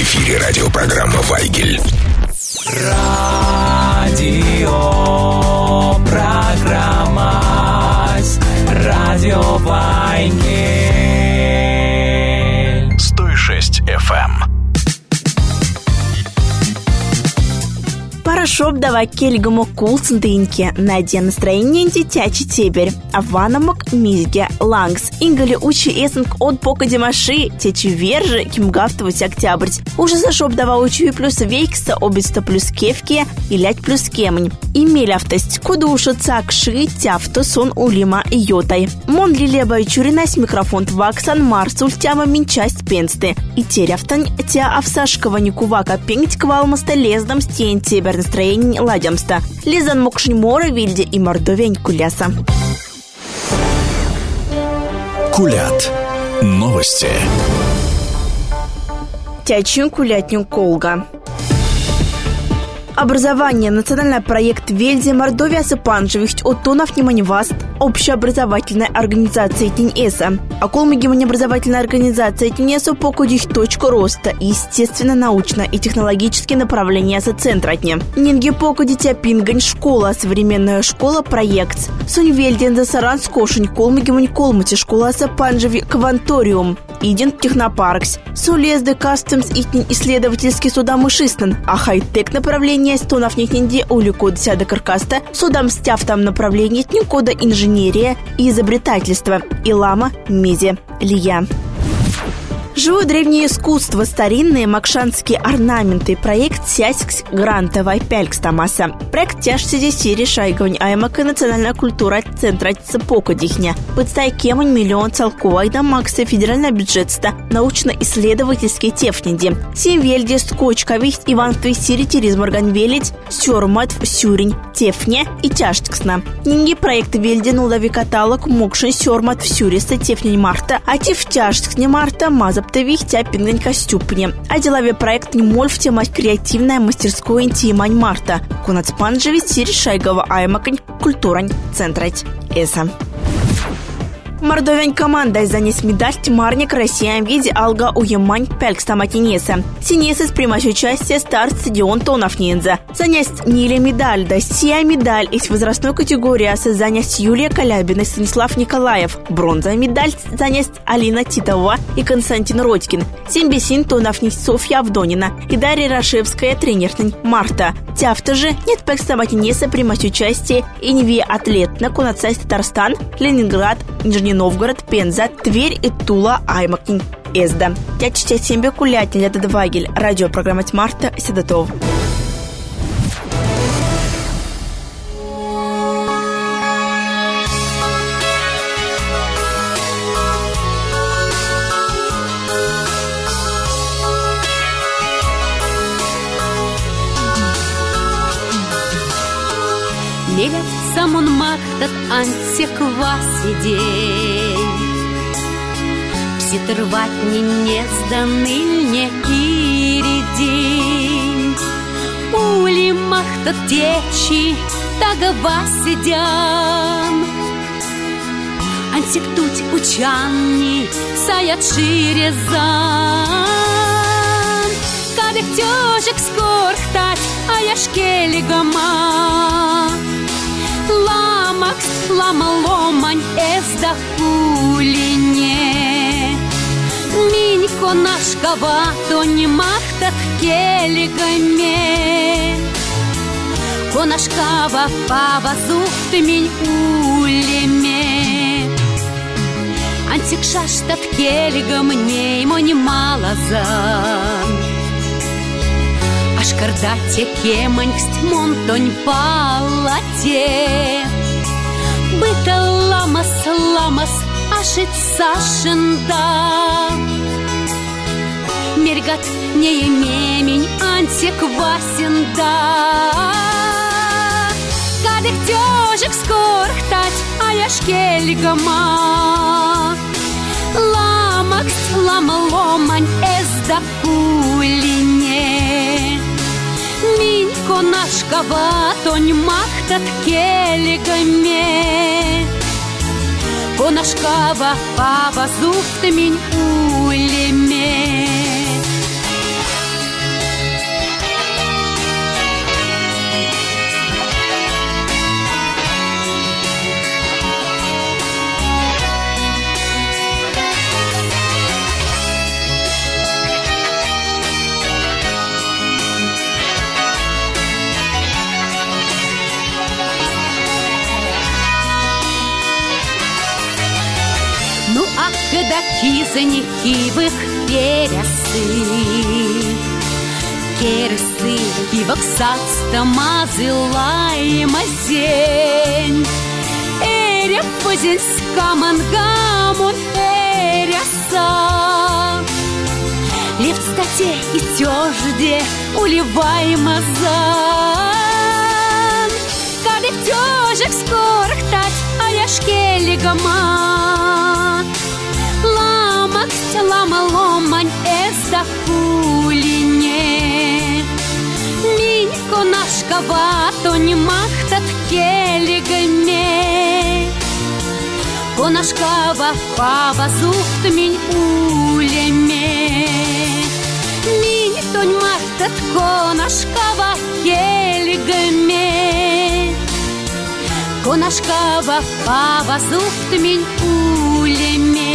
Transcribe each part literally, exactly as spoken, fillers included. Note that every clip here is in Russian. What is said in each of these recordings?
эфире радиопрограмма «Вайгель». Радио программа Радио Вайгель. сто шесть эф эм. Парашоп давай кельгому кулсен дыньке, найди настроение дитячий тебер, а ванамок мизге лангс. Ингали учи эсенк от пока демаши, течи вержи, кимгафтовать октябрь. Уже за шоп давай учи плюс вейкса, обеста плюс кевки и лять плюс кемень. Имели автость, куда уж цак ши, тяфто сон улима и йотай. Мон лилеба и чуринась микрофон ваксан марс ультяма минчасть пенсты. И теряфтань тя овсашкова никувака пенgt квалмаста лездом стен тебер настроение ладямста. Лизан мокшень мора вильде и мордовень куляса. Кулят. Новости. Тячин кулятню колга. Образование. Национальный проект Вельзе Мордовия Сапанжевич от тонов вниманиваст общеобразовательной организации ТИНЕСа. А колмигимани образовательная организация ТИНЕСа покудих точку роста и естественно-научно и технологические направления соцентратне. Нинги покудитя пингань школа, современная школа проект. Сунь Вельден за Саран скошень колмигимани колмати школа Сапанжеви кванториум. Иден технопаркс. Сулезды кастомс итнин исследовательский судамышистан, а хай-тек направление стонов нихнинде улику десяда каркаста судам стяфтам направление тникода инженерия и изобретательство. Илама Мизи Лия. Живое древнее искусство, старинные макшанские орнаменты. Проект Сяськс Гранта Вайпялькс Тамаса. Проект тяжсиди сири шайгонь аймака национальная культура центра цепокодихня. Подстай кемонь миллион целковой да макса федеральный бюджетста научно-исследовательские техники. Симвельде скочкових Иван Твисири Терезм Органвелить Сюрмат Сюрень Тефня и Тяжтксна. Нинги проекта Вельден улови каталог мокшин Сюрмат Сюриста Тефня Марта, а Тиф Тяжтксне Марта Маза Тя пингань костюпне. А деловой проект не моль в тема креативная мастерская интимань Марта. Кунацпанжеви сири шайгова аймакань культурань центрать эса. Мордовянь команда занес медаль Тимарник Россия в виде алга уемань пялькстама Тинеса. Тинеса с прямой участия старт стадион Тонов Нинза. Занять Ниле медаль, да сия медаль из возрастной категории занять Юлия Калябина и Станислав Николаев. Бронзовая медаль занять Алина Титова и Константин Родькин. Сембесин Тонов Нинз Софья Авдонина и Дарья Рашевская тренерный Марта. Тяфта же нет пялькстама Тинеса прямой участия и неве атлет на Кунацай Татарстан, Ленинград, Нижний Новгород, Пенза, Тверь и Тула аймакин эзда. Я чтя сембе кулятня ля дадвагель. Радиопрограмма Марта Седатов. Мелят самон махтат антиквасидей. Пситерватни не сданыльне иридень. Ули махтат течи тагавасидян. Антиктуть учанни саят ширезан. Кадек тёжек скорхтать, а я шкели гама. Ламакс, лама ломань, эзда кулине. Минько нашкова, то не махтат келигаме. Конашкава, павазу, ты минь улеме. Антик шаштат келигам, неймо не малазан. Ашкардате кеманькст монтонь палате. Быта ламас ламас ашит сашенда. Мергат не емемень антиквасенда. Кадек тёжек скорхтать, а я шкелигама. Ламакс лама ломань эзда кулине. Минько нашкава, тонь махтат келигаме. Конашкава, пава зуфт минь улеме. кивых пересы. Керсы кивок сацтамазы лайма зень. Эря фузин скамангамун эряса. Лев стате и тёжде уливай мазан. Кадык тёжек скорых тать, а я шкелигама. Лама ломань эзда кулине. Минь конашка вато не махтат келигаме. Конашка ва пава зухт минь улеме. Минь тонь махтат конашка ва келигаме. Конашка ва пава зухт минь улеме.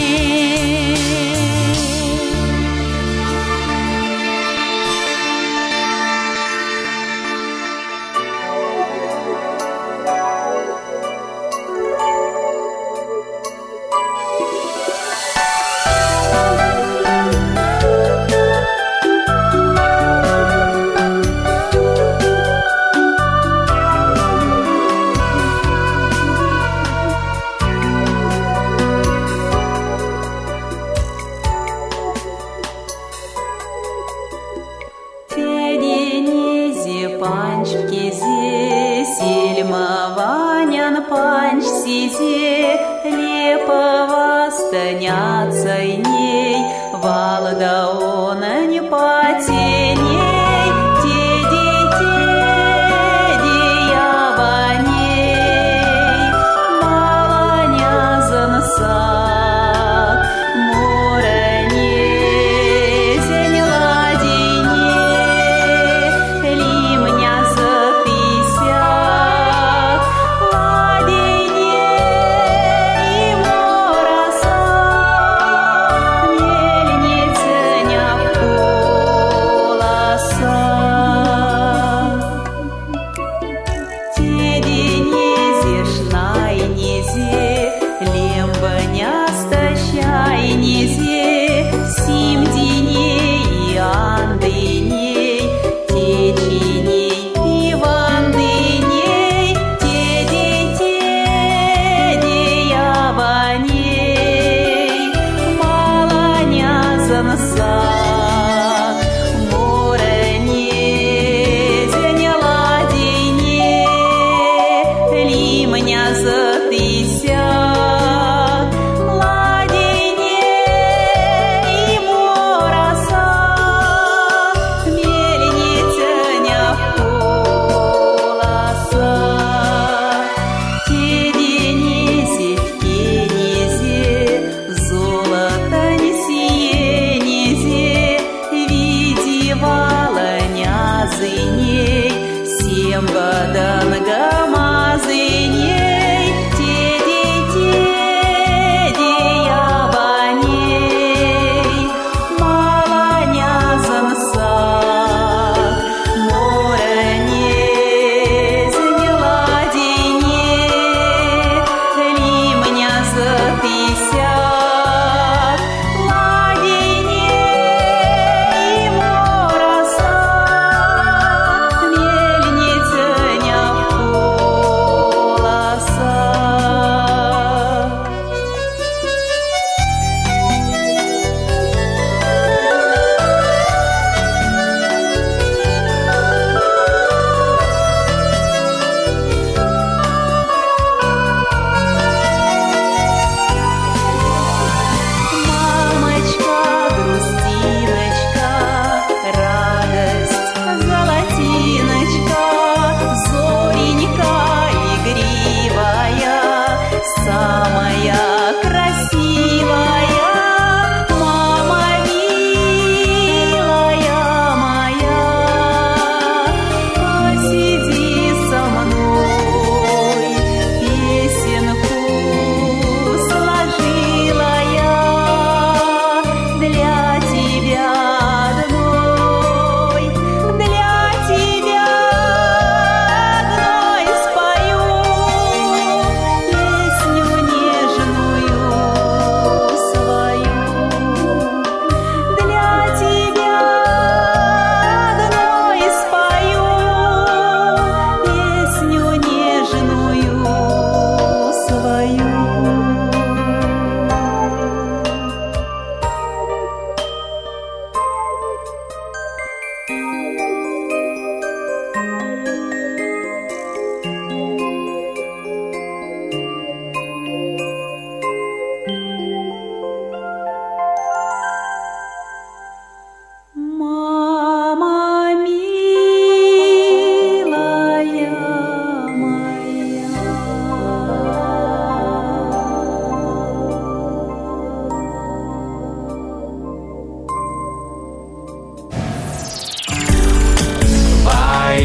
Мельница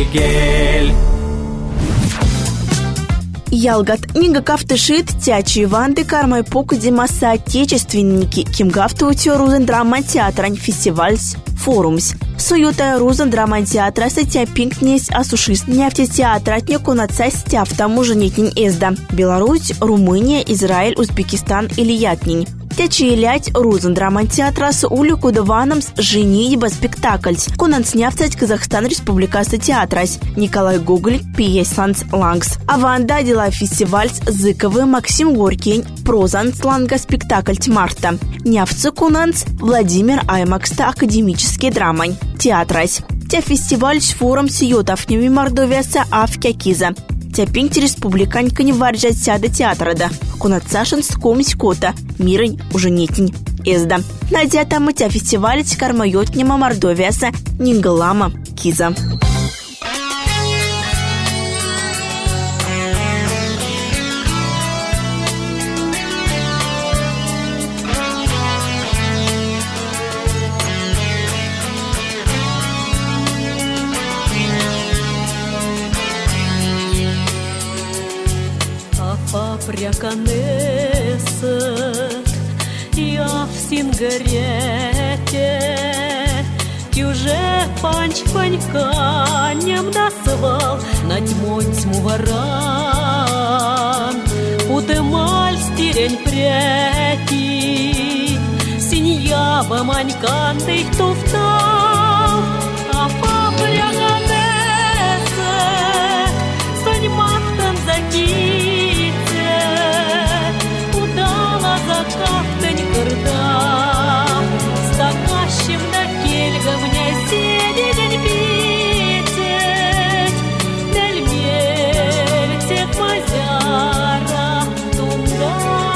Вайгель. Ялгат нигакавтышит тячи ванды кармай покудима соотечественники кимгафту Рузен драма театрань фестивальс форумс. Суюта Рузен драма театра сетя пинкнесь асушист нефтетеатратня кунаца стяв тому же нетнень эзда. Беларусь, Румыния, Израиль, Узбекистан или Ятнень. Тячиелять Рузен драма театра с улику даванамс женитьба спектакльс. Кунан снявцать Казахстан Республикасы театрась. Николай Гоголь, пьесанс лангс. Аванда дела фестивальс зыковый Максим Горький, прозанс ланга спектакль Марта. Нявцы кунанс Владимир Аймакста академический драмань. Театрась. Тя фестиваль с форум сиотовними Мордовияса Авкя Киза. Тяпинти республиканька не варжат сяда театра да. Кунацашин скомись кота. Мирень уже нетень. Эзда. Надя там тя фестиваль с кармайотнема Мордовияса Нингалама Киза. Пряканесет я в сингарете, тюже панч паньканем насывал на тьму тьму воран. Удемаль стирень прети, синьяба манькан ты туфтал, а папряканесет сонь махтан заки. Закафтань кырдам, стакащим на кельга мне сидень питеть, нель мельтек мазяра тунда.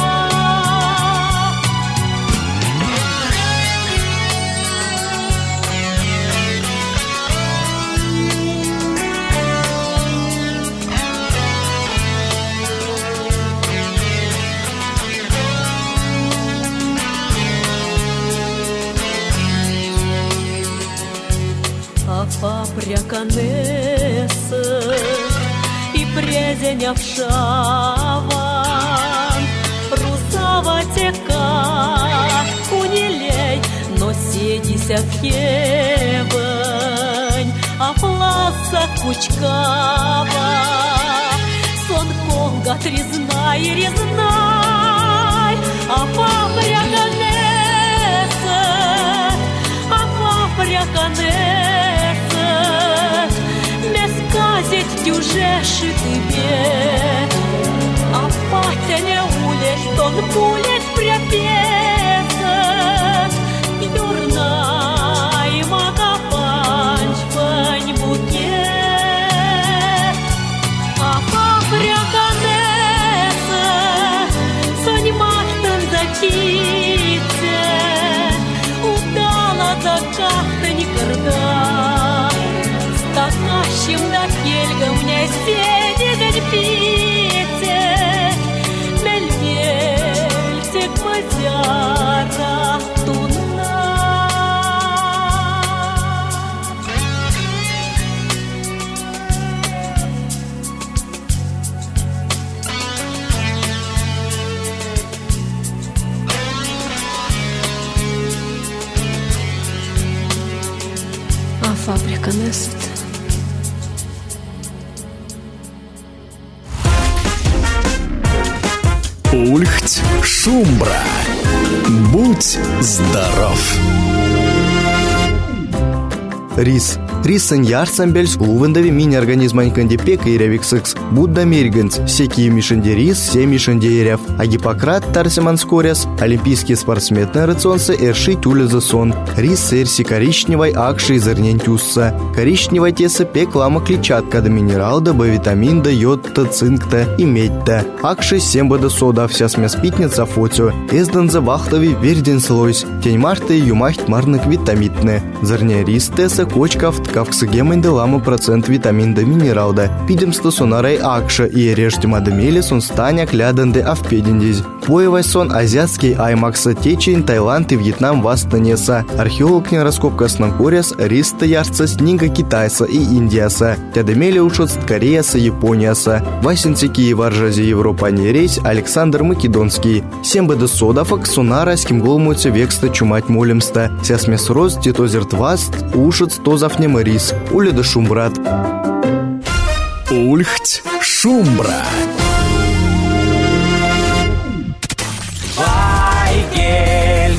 Папряканесет и презеня вшаван, русава тека кунилей, но седися в хевань, а пласа кучкава, сон конга трезнай и резнай, а папряканесет, а папряканесет. Сказить дюжеши тебе, а патя не улечь, тон пулять припесет, и дурна и макапанч пань букет, а папряканесет, сонь маштан зачите, удала за кахтань карда. Такащим на кельга мне сидень пите, нель мельтек мазяра тунна. А папряканесет. Ульхть Шумбра. Будь здоров. Рис. Рисан ярсамбельс лувендави мини-организмань кандипека и ревиксекс. Будда миргенс. Секи мишенде рис, се мишенде ирев. А Гиппократ тарсиман скоряс. Олимпийские спортсмены рационсы эрши тюля за сон. Рис эрси коричневой акши зернентюсса. Коричневой теса пек лама клетчатка да минерал да ба витамин да йод та цинк та и медь та. Акши семба да сода вся смес питница фоцю. Эздан за вахтови верден слойс. Тень марта и юмахт марнак витамитне. Зерня рис теса Риса кочкавт кавксыгемын деламы процент витамин да минералда. Пидемсты сонарай акша и рештима демели сон станяк ляданды авпединдиз. Поевай сон азиатский аймакса течень Таиланд и Вьетнам вастанеса. Археолог не раскопкасна коряс риста ярца снинга Китайса и Индияса. Тядемели ушоц Кореяса Японияса. Васинцики и варжази Европа не рейс Александр Македонский. Сембеда содафак сонара скимголмуйте векста чумать молимста. Сясмес роз титозерт васт ушоц тозафнем рис. Уледа шумбрат. Ульхть шумбра. Вайгель.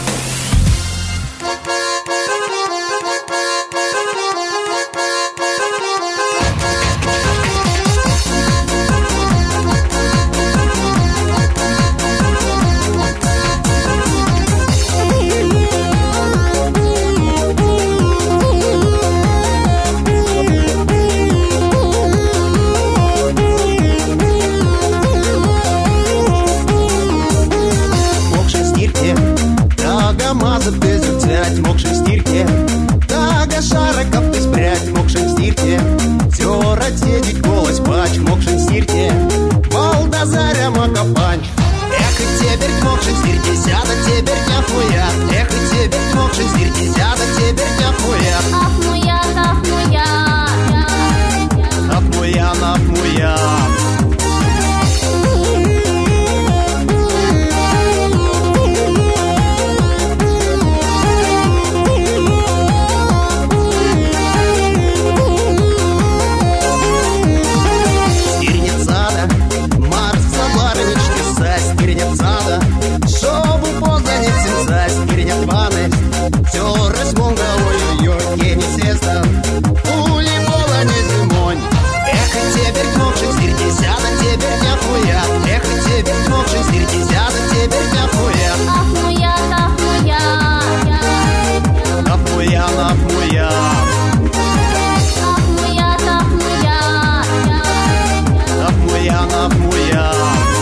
Мокшин стирке, тага шариков ты спрячь, мокшин стирке, тёра тедить голос пач, мокшин стирке, Балдазаря макапанч. Эх, и теперь мокшин стирке, сяда теперь тяфуя, эх, и теперь мокшин стирке, сяда теперь тяфуя. Афмуян, афмуян, афмуян, афмуян. Тёрась монга, ой-ой-ой, я не сестан, ули бола не зимонь. Эх, и теперь мокшин стирки, сяда теперь тяфуя, эх, и теперь мокшин стирки, сяда теперь тяфуя. афмуян, афмуян, афмуян, афмуян, афмуян, афмуян, афмуян, афмуян.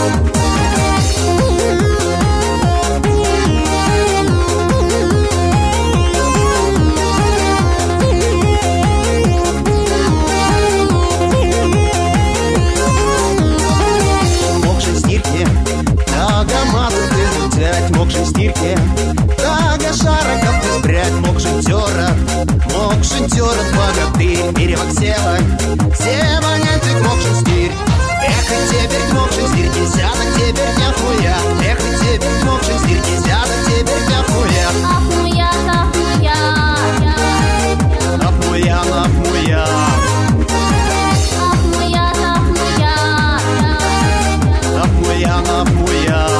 Мокшин стирке, тага шариков ты спрячь, мокшин тёра, мокшин тёра богатырь, перевок сева, сева нянтик мокшин стирь. Эх, и теперь мокшин стирки, сяда теперь тяфуя, эх, и теперь мокшин стирки, сяда теперь тяфуя. афмуян, афмуян, афмуян, афмуян, афмуян, афмуян, афмуян, афмуян.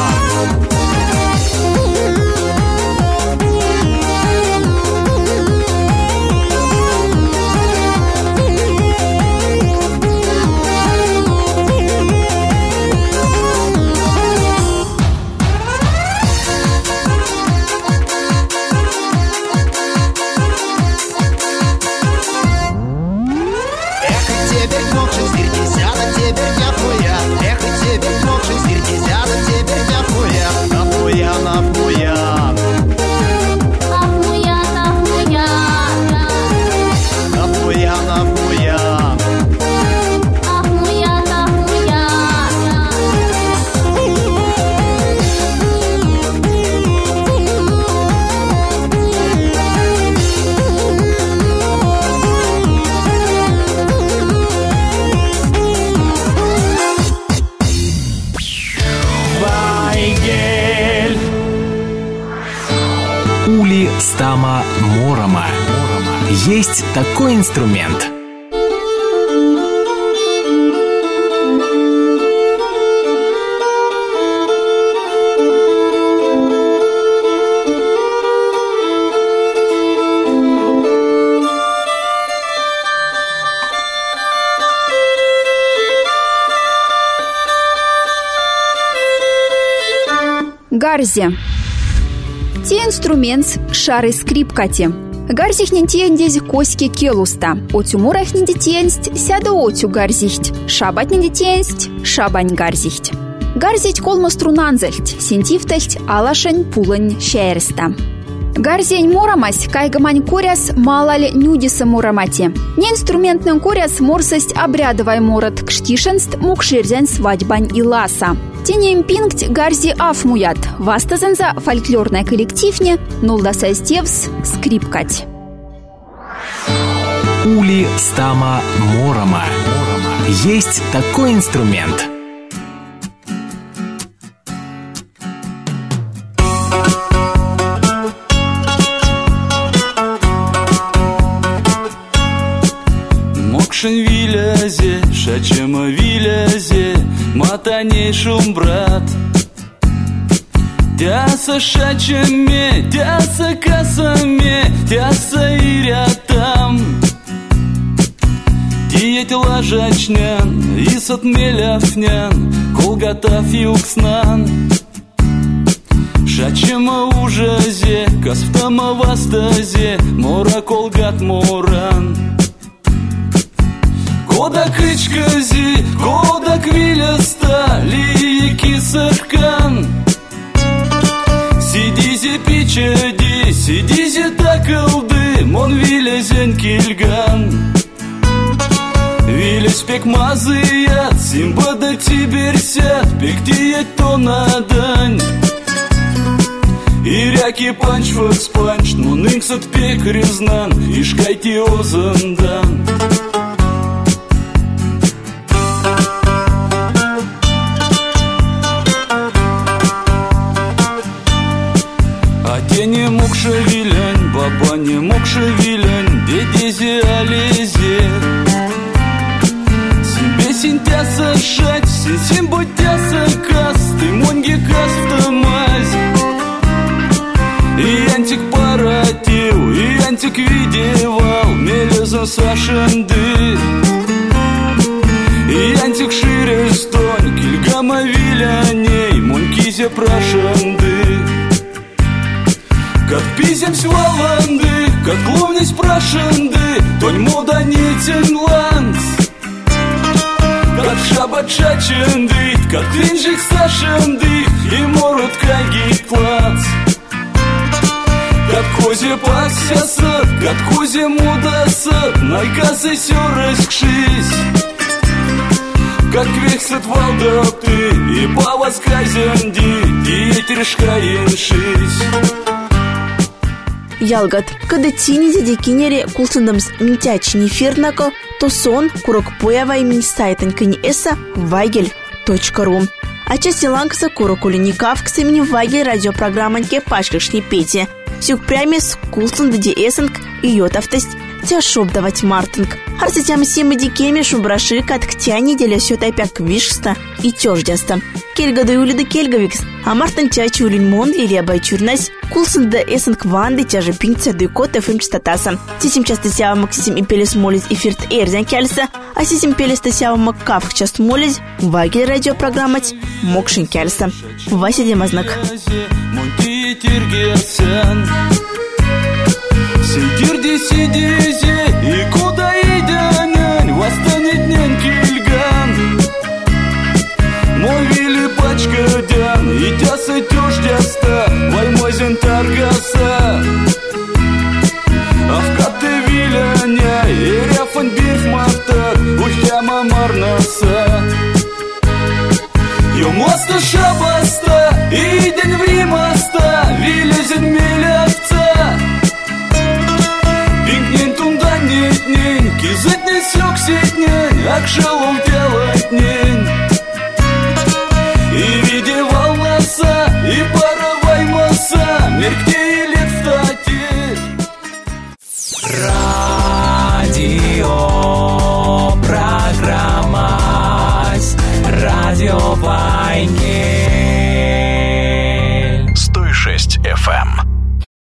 Стама Мурома. Есть такой инструмент. Гарзи. Те инструмент шары скрипкати. Гарзих нентиендези коськи келуста. Отю мурах нендитенсть, сяда отю гарзихть. Шабать нендитенсть, шабань гарзихть. Гарзить колмо струнанзельть, сентифтельть, алашень пулань шерста. Гарзень морамась, кайгамань куряс малаль нюдиса морамати. Не инструментный куряс морсость обрядовай морот кштишенст мукширзянь свадьбань и ласа. Тенем пинкт гарзи афмуят. Вастазенза фольклорная коллективне нулдасайстевс скрипкать. Ули стама морома. Есть такой инструмент. Мокшин вилязе, шачема вилязе, матаней шум брат. Тяса шачеме, тяса касаме, тяса ирятам. Тиеть лажачнян, и сотмеляфнян, колгатав юкснан. Шачема ужазе, касфтама вастазе, мора колгат моран. Кода кычкази, кода квиляста, лики сыркан. Сидизи пичади, сидизи такылды, мон вилязен кильган. Вилязь пек мазыят, симбада тиберсят, пек тиет то надань. Иряки панч факс панч, но нынксат пек резнан, ишкайти озандан. Не мог шевелянь, баба не мог шевелянь, дедези алезе. Себе синтяса шать, син будяса кас, ты монги кас в тамазь. И антик паратил, и антик видевал, мелеза сашенды. И антик шире стонь, кильгама виляней, монкизе прошенды. Как пиземсь валанды, как кловнись прошенды, тонь мода нитен ланс. Как шабат шаченды, как тринжик сашенды, и морут кайги клац. Как козе пасясат, как козе мудасат, найкасы сёрыскшись. Как вексат валдапты, и павасказянди, диетершкаеншись. Ялгат, когда тини задекинере кулсындамс ментячни фирнако, то сон курок поява имени сайтан кани эса вайгель точка ру. А часть ланкса курок улиникав к имени вайгель радиопрограмманке пачкашни пети. Сюк прямис кулсын дади эсенк и йотавтость тяшоп давать мартинг. Арсетям симы дикеми шубраши катктяни деля сётай пяк вишста и тёждяста. Кельгады улиды кельгавикс, а мартин чачи улин мон или абайчурнась, кулсын да эсенк ванды тяжи пинкца дуйкот эфэм частотаса. Сисим часто сява максисим и пелес молись эфирт эрзян кяльса, а сисим пелес та сява маккавх част молись, вагель радиопрограммать мокшин кяльса. Вася Демазнак. Сидирди сидизи, и куда идянянь, восстанет нянь кильган. Мой вили пачка дян, и тяса тёждяста, ваймозен таргаса. Авкаты виляня, и ряфан бирхмартак, ухяма марнаса. Юмоста шабаста, и день вримаста, вилязен милявца. Пинкнен тундан нет-нень, кизать не сёк-сетнень, акшалом делать-нень. И видевал носа, и паровай маса, меркте и лет в тате. Радио программа Радио Вайнги.